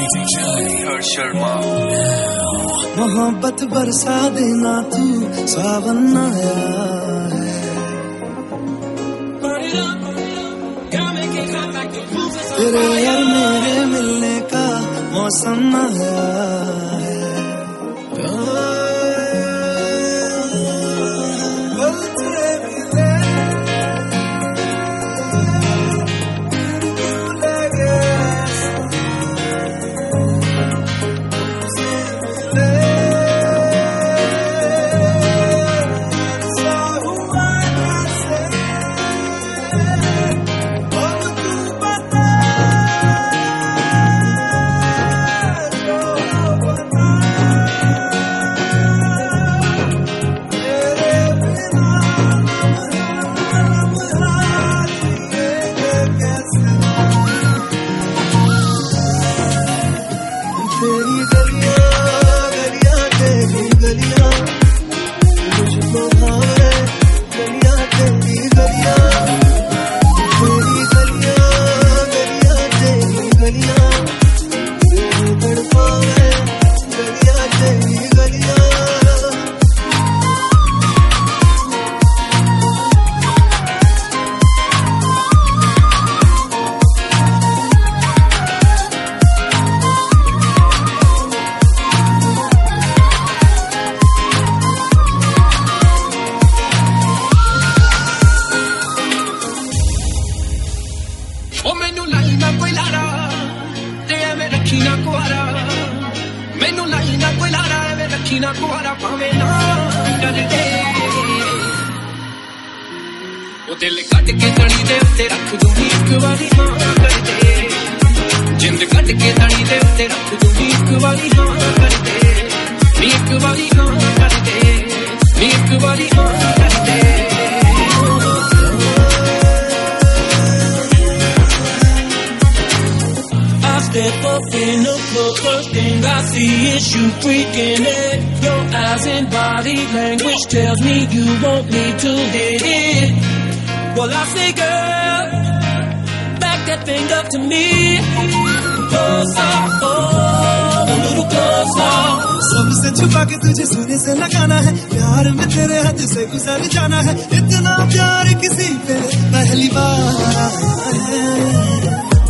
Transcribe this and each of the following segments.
मोहब्बत बरसा देना तू सावन आया है। तेरे और मेरे मिलने का मौसम आया है। मैनू लाई ना कोई लारा एवें रखी ना कुआरा भावे ना डरदे ओ दिल कट के तड़ी दे उत्ते रख दूंगी एक वारी हाँ करदे जिंद कट के तड़ी दे उत्ते रख दूंगी एक वारी हाँ करदे एक वारी हाँ करदे एक वारी हाँ करदे Step up in the club, first thing I see is you freaking it. Your eyes and body language tells me you want me to hit it. Well, I say, girl, back that thing up to me. Closer, oh, a little closer. सबसे छुपा के तुझे सोने से लगाना है, प्यार में तेरे हाथ से गुजर जाना है। इतना प्यार किसी पे पहली बार है।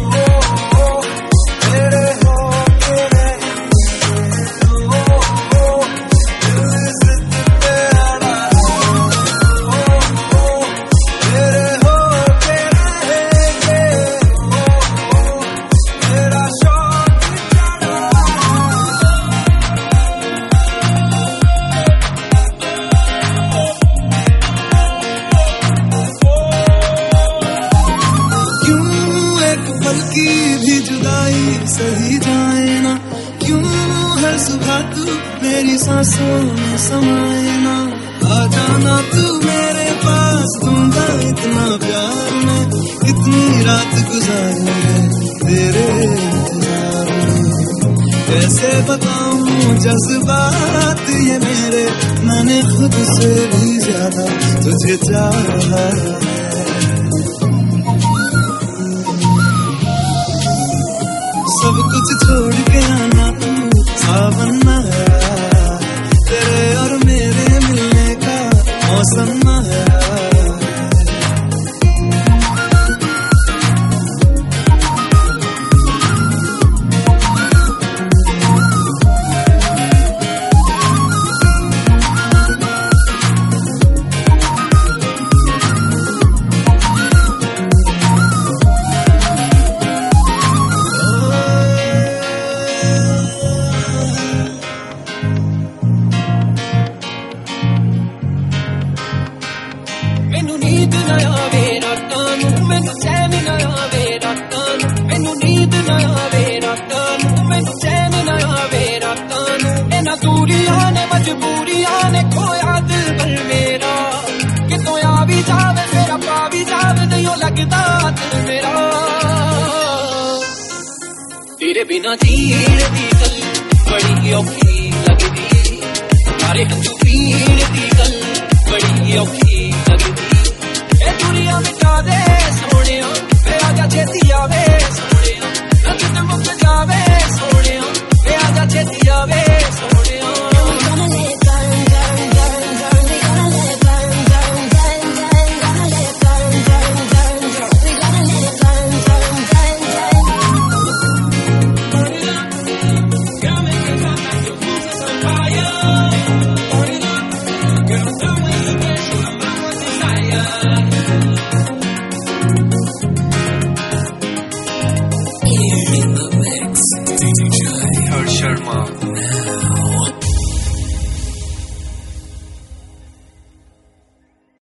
की भी जुदाई सही जाए ना, क्यों हर सुबह तू मेरी सांसों में समाए ना। आ जाना तू मेरे पास, दूंगा इतना प्यार मैं, इतनी रात गुजारी है तेरे इंतजार में। कैसे बताऊं जज्बात ये मेरे, मैंने खुद से भी ज्यादा तुझे चाहा है। सब कुछ छोड़ के आना तू सावन आया, तेरे और मेरे मिलने का मौसम आया। मैनू नींद ना आवे रातां नूं, मैनू चैन ना आवे रातां नूं, मैनू नींद ना आवे रातां नूं, मैनू चैन ना आवे रातां नूं। इन्हां दूरियां ने मजबूरियां ने खोया दिल भर मेरा, कितों आ भी जावे मेरा पा भी जावे, नहीं लगदा दिल मेरा। तेरे बिना जीण दी गल बड़ी औखी लगदी, सारे हंझू पीण दी गल बड़ी औखी